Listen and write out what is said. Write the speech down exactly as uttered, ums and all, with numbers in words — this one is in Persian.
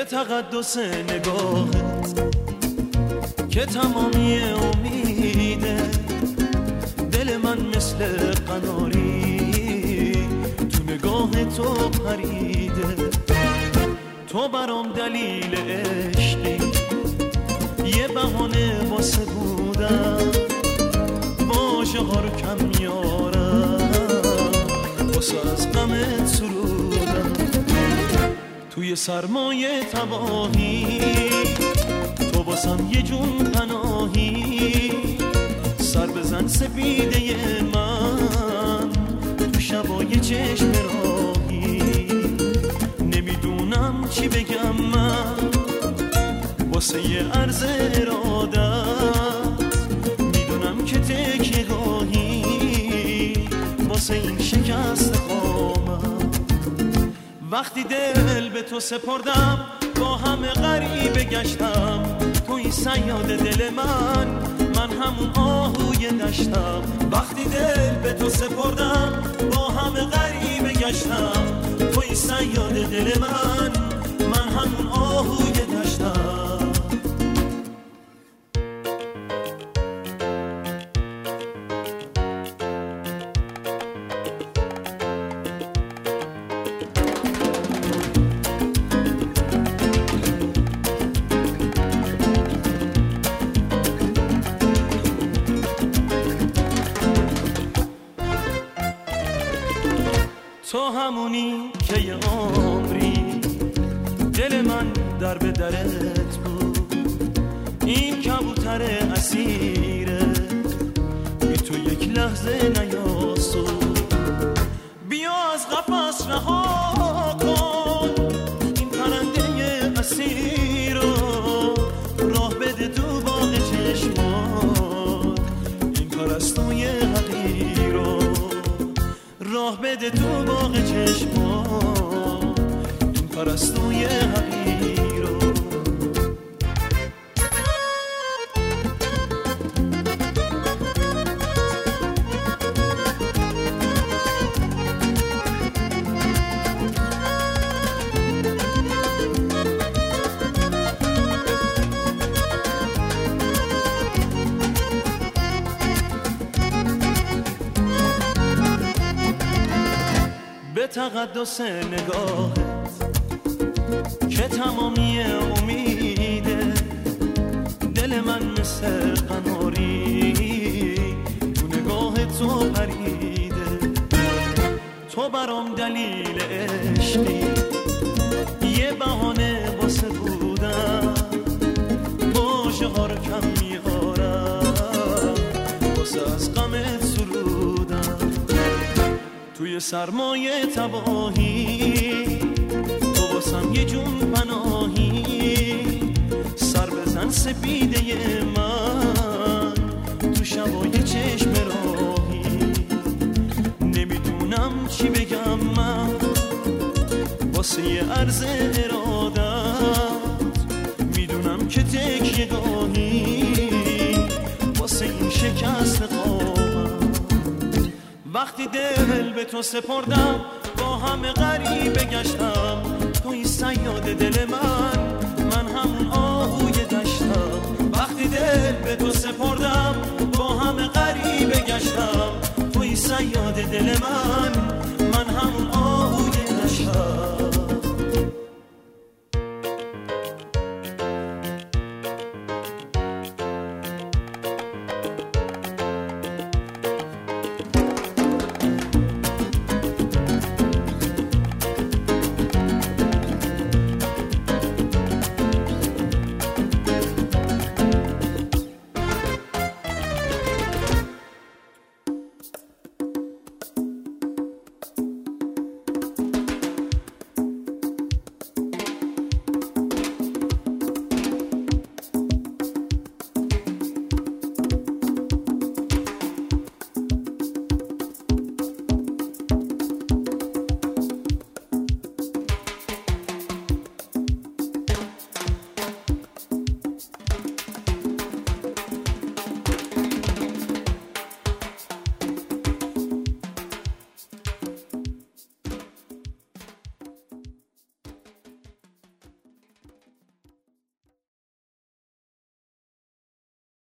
به تقدس نگاهت که تمامی امیده، دل من مثل قناری تو نگاه تو پریده. تو برام دلیل عشقی، یه بهانه واسه بودم، واژه ها رو کم میارم واسه از غمت سرودم. توی سرمایه تباهی تو واسم یه جون پناهی، سر بزن سپیده من تو شبای چشم راهی. نمیدونم چی بگم من واسه یه عرض ارادت، میدونم که تکیه گاهی واسه این شکست قامت. وقتی دل به تو سپردم با همه غریبه گشتم، توی صیاد دل من، من همون آهوی دشتم. وقتی دل به تو سپردم با همه غریبه گشتم، توی صیاد دل من، من همون آهوی دشتم. تو همونی که یه عمری دل من در به درت بود، این کبوتر اسیره بی تو یک لحظه نیاسود. بیا از قفس رها کن این پرنده اسیر رو، راه بده تو باغ چشمات این پرستوی حقیر رو، راه بده تو باغ چشمات این پرستوی حقیر رو. به تقدس نگاهت که تمامی امیده، دل من مثل قناری تو نگاه تو پریده. تو برام دلیل عشقی، یه بهانه واسه بودم، واژه ها رو کم میارم واسه از غمت سرودم. توی سرمایه تباهی تو واسم یه جون پناهی، سر بزن سپیده من تو شبای چشم راهی. نمیدونم چی بگم من واسه یه عرض ارادت، میدونم که تکیه گاهی واسه این شکست قامت. وقتی دل به تو سپردم با همه غریبه گشتم، توی صیاد دل من، من همون آهوی دشتم. وقتی دل به تو سپردم با همه غریبه گشتم، توی صیاد دل من،